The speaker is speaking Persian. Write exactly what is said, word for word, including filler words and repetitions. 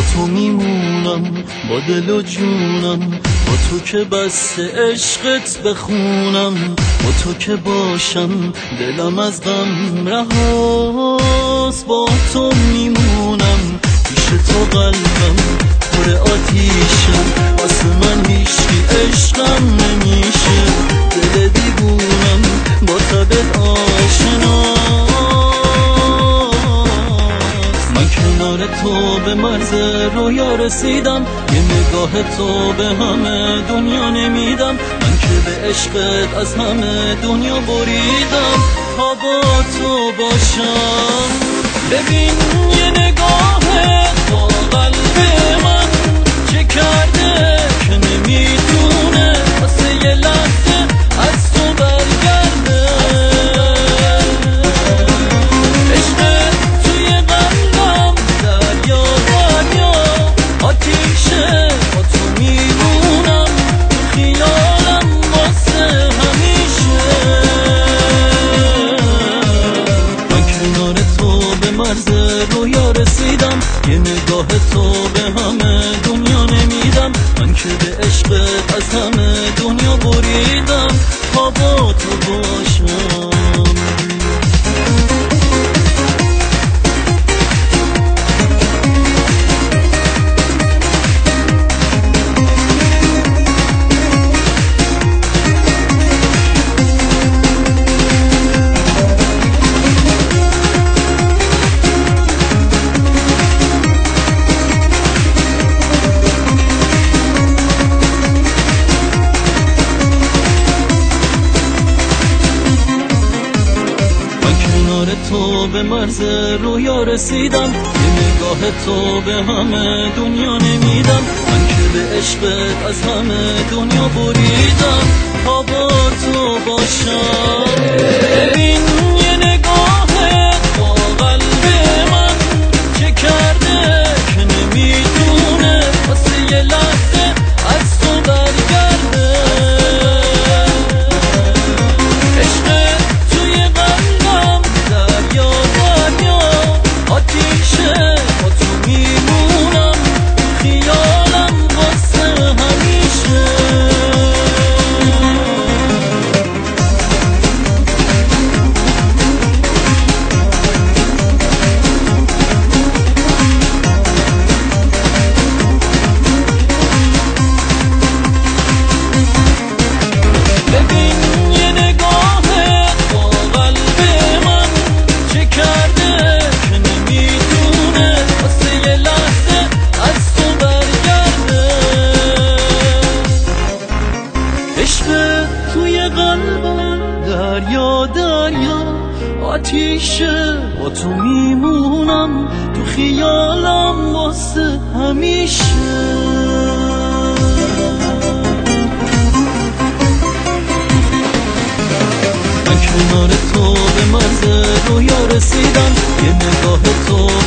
تو میمونم، با دل و جونم، با تو که بس عشقت بخونم، با تو که باشم دلم از غم رهاست. با تو میمونم، پیش تو قلبم پر آتیشم، واسه من هیچکی عشقم نمیشه. دل دیوونم با طبع آشناست. من کنار تو به مرز رویا رسیدم، یه نگاه تو به همه دنیا نمیدم. من که به عشقت از همه دنیا بریدم تا با تو باشم. ببین یه نگاهت با قلب من چه کرده که نمیدونه واسه یه لحظه از تو برگرده. عشقت توی قلبم دریا دریا آتیشه، با تو میمونم تو خیالم واسه همیشه. من کنار تو به مرز رویا رسیدم، یه نگاه تو به همه دنیا نمیدم. من که به عشقت از همه دنیا بریدم تا با تو باشم. تو به مرز رویا رسیدم، یه نگاه تو به همه دنیا نمیدم. من که به عشقت از همه دنیا بریدم تا با تو باشم. ببین یه نگاهت با قلب من چه کرده که نمیدونه واسه یه لحظه از تو برگرده. توی قلبم دریا دریا آتیشه، با تو میمونم تو خیالم واسه همیشه. من کنار تو به مرز رویا رسیدم، یه نگاه تو